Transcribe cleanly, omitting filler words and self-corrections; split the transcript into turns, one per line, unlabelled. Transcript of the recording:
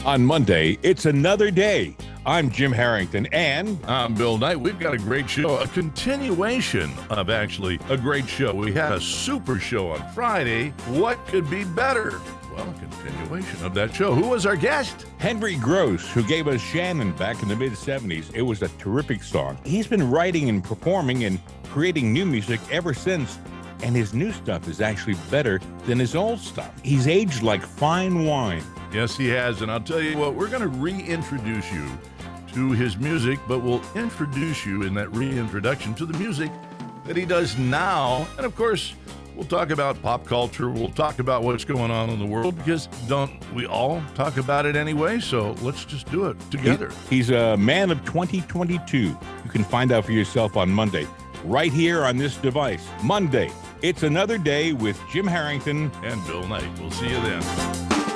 On Monday, it's another day. I'm Jim Harrington, and
I'm Bill Knight. We've got a great show, a continuation of actually a great show. We had a super show on Friday. What could be better? Well, a continuation of that show. Who was our guest?
Henry Gross, who gave us Shannon back in the mid-'70s. It was a terrific song. He's been writing and performing and creating new music ever since, and his new stuff is actually better than his old stuff. He's aged like fine wine.
Yes, he has, and I'll tell you what, we're going to reintroduce you to his music, but we'll introduce you in that reintroduction to the music that he does now. And of course, we'll talk about pop culture. We'll talk about what's going on in the world, because don't we all talk about it anyway? So let's just do it together.
He's a man of 2022. You can find out for yourself on Monday, right here on this device. Monday, it's another day with Jim Harrington
and Bill Knight. We'll see you then.